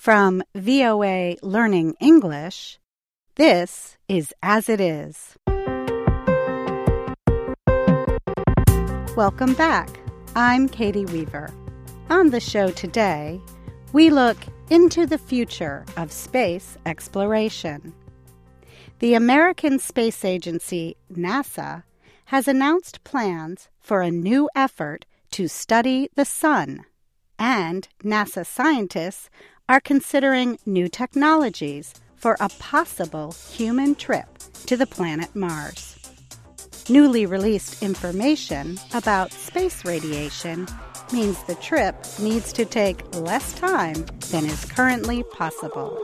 From VOA Learning English, this is As It Is. Welcome back. I'm Katie Weaver. On the show today, we look into the future of space exploration. The American Space Agency, NASA, has announced plans for a new effort to study the sun, and NASA scientists are considering new technologies for a possible human trip to the planet Mars. Newly released information about space radiation means the trip needs to take less time than is currently possible.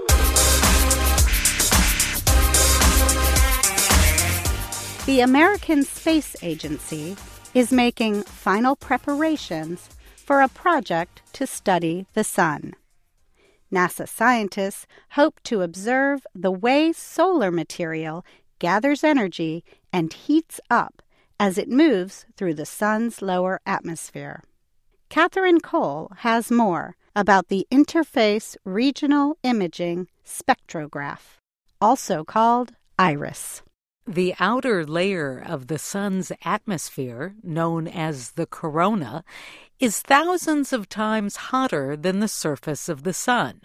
The American Space Agency is making final preparations for a project to study the sun. NASA scientists hope to observe the way solar material gathers energy and heats up as it moves through the sun's lower atmosphere. Catherine Cole has more about the Interface Regional Imaging Spectrograph, also called IRIS. The outer layer of the sun's atmosphere, known as the corona, is thousands of times hotter than the surface of the sun.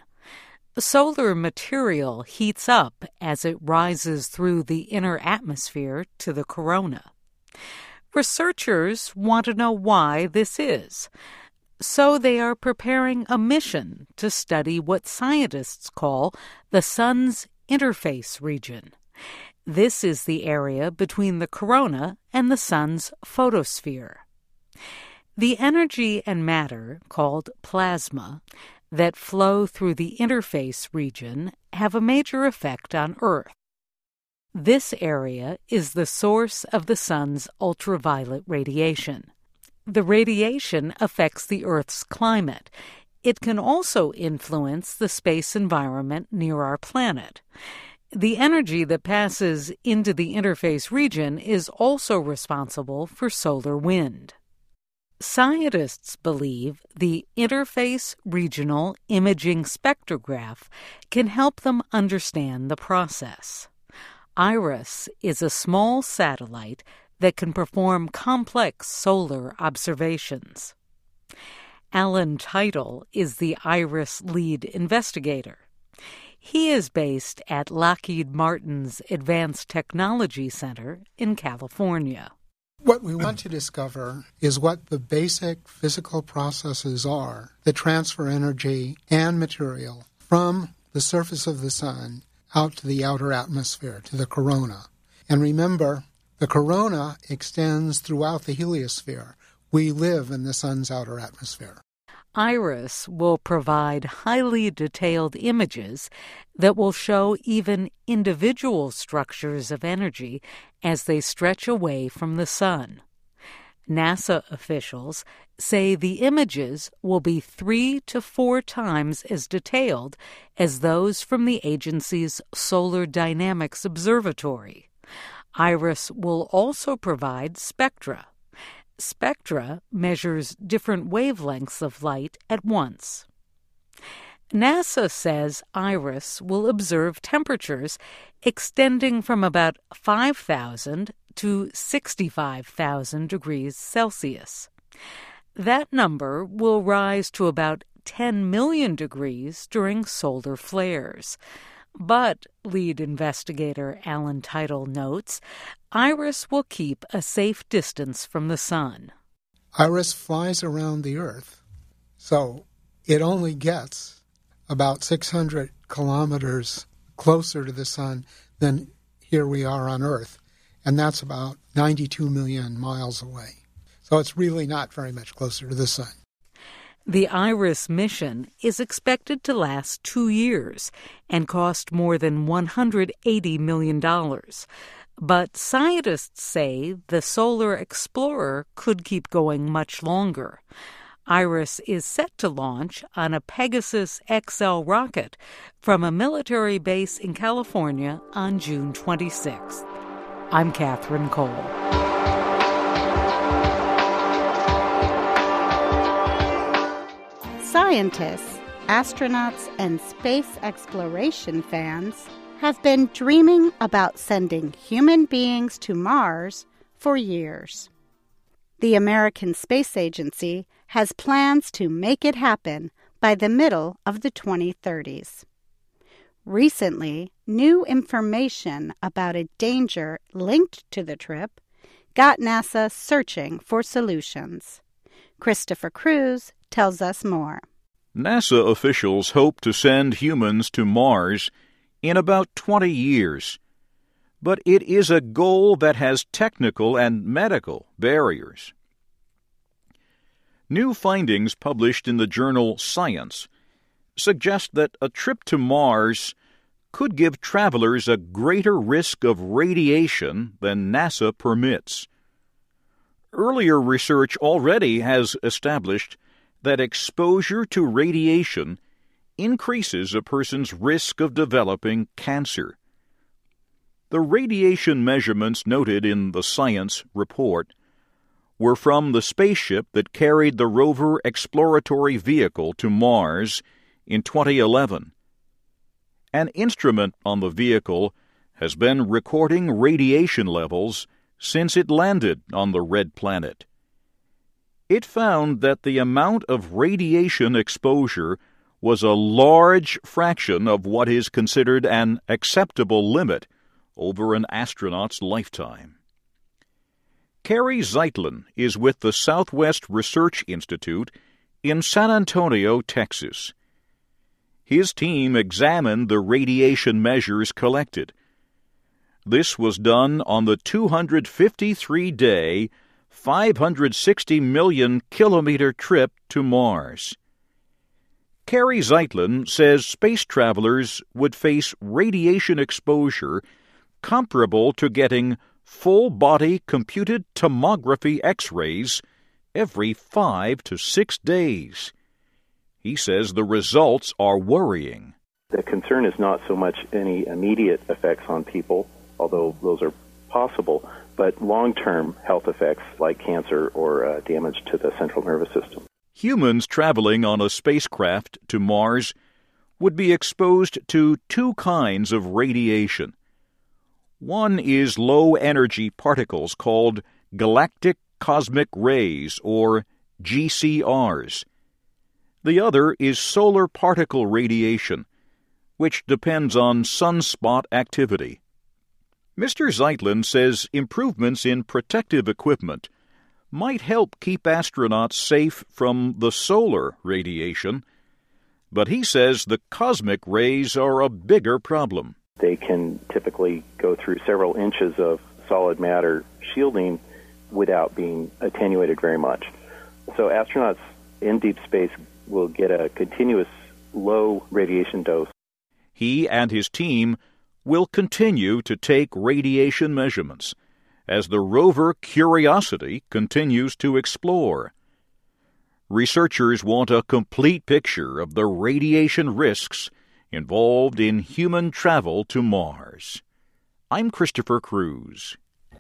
Solar material heats up as it rises through the inner atmosphere to the corona. Researchers want to know why this is, so they are preparing a mission to study what scientists call the sun's interface region. This is the area between the corona and the sun's photosphere. The energy and matter, called plasma, that flow through the interface region have a major effect on Earth. This area is the source of the sun's ultraviolet radiation. The radiation affects the Earth's climate. It can also influence the space environment near our planet. The energy that passes into the interface region is also responsible for solar wind. Scientists believe the Interface Regional Imaging Spectrograph can help them understand the process. IRIS is a small satellite that can perform complex solar observations. Alan Teitel is the IRIS lead investigator. He is based at Lockheed Martin's Advanced Technology Center in California. What we want to discover is what the basic physical processes are that transfer energy and material from the surface of the sun out to the outer atmosphere, to the corona. And remember, the corona extends throughout the heliosphere. We live in the sun's outer atmosphere. IRIS will provide highly detailed images that will show even individual structures of energy as they stretch away from the sun. NASA officials say the images will be 3 to 4 times as detailed as those from the agency's Solar Dynamics Observatory. IRIS will also provide spectra. Spectra measures different wavelengths of light at once. NASA says IRIS will observe temperatures extending from about 5,000 to 65,000 degrees Celsius. That number will rise to about 10 million degrees during solar flares. But, lead investigator Alan Teitel notes, IRIS will keep a safe distance from the sun. IRIS flies around the Earth, so it only gets about 600 kilometers closer to the sun than here we are on Earth, and that's about 92 million miles away. So it's really not very much closer to the sun. The IRIS mission is expected to last 2 years and cost more than $180 million. But scientists say the Solar Explorer could keep going much longer. IRIS is set to launch on a Pegasus XL rocket from a military base in California on June 26th. I'm Catherine Cole. Scientists astronauts and space exploration fans have been dreaming about sending human beings to Mars for years. The American Space Agency has plans to make it happen by the middle of the 2030s. Recently, new information about a danger linked to the trip got NASA searching for solutions. Christopher Cruz tells us more. NASA officials hope to send humans to Mars in about 20 years. But it is a goal that has technical and medical barriers. New findings published in the journal Science suggest that a trip to Mars could give travelers a greater risk of radiation than NASA permits. Earlier research already has established that exposure to radiation increases a person's risk of developing cancer. The radiation measurements noted in the Science report were from the spaceship that carried the rover exploratory vehicle to Mars in 2011. An instrument on the vehicle has been recording radiation levels since it landed on the red planet. It found that the amount of radiation exposure was a large fraction of what is considered an acceptable limit over an astronaut's lifetime. Kerry Zeitlin is with the Southwest Research Institute in San Antonio, Texas. His team examined the radiation measures collected. This was done on the 253-day, 560 million kilometer trip to Mars. Kerry Zeitlin says space travelers would face radiation exposure comparable to getting full-body computed tomography X-rays every 5 to 6 days. He says the results are worrying. The concern is not so much any immediate effects on people, although those are possible, but long-term health effects like cancer or damage to the central nervous system. Humans traveling on a spacecraft to Mars would be exposed to two kinds of radiation. One is low-energy particles called galactic cosmic rays, or GCRs. The other is solar particle radiation, which depends on sunspot activity. Mr. Zeitlin says improvements in protective equipment might help keep astronauts safe from the solar radiation, but he says the cosmic rays are a bigger problem. They can typically go through several inches of solid matter shielding without being attenuated very much. So astronauts in deep space will get a continuous low radiation dose. He and his team will continue to take radiation measurements as the rover Curiosity continues to explore. Researchers want a complete picture of the radiation risks involved in human travel to Mars. I'm Christopher Cruz.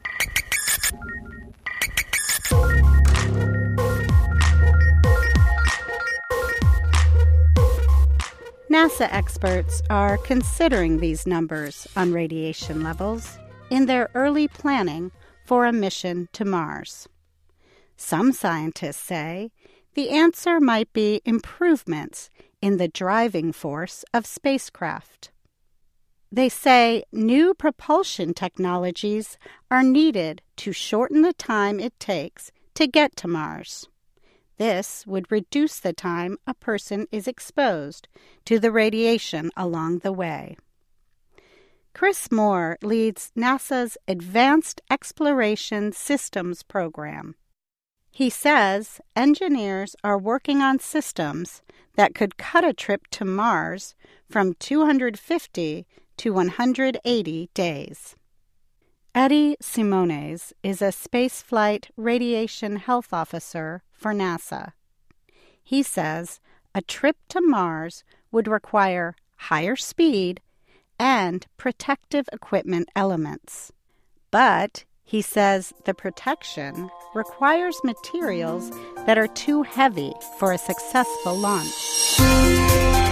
NASA experts are considering these numbers on radiation levels in their early planning for a mission to Mars. Some scientists say the answer might be improvements in the driving force of spacecraft. They say new propulsion technologies are needed to shorten the time it takes to get to Mars. This would reduce the time a person is exposed to the radiation along the way. Chris Moore leads NASA's Advanced Exploration Systems program. He says engineers are working on systems that could cut a trip to Mars from 250 to 180 days. Eddie Simones is a spaceflight radiation health officer for NASA. He says a trip to Mars would require higher speed and protective equipment elements. But he says the protection requires materials that are too heavy for a successful launch.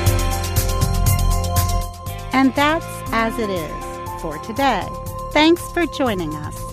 And that's as it is for today. Thanks for joining us.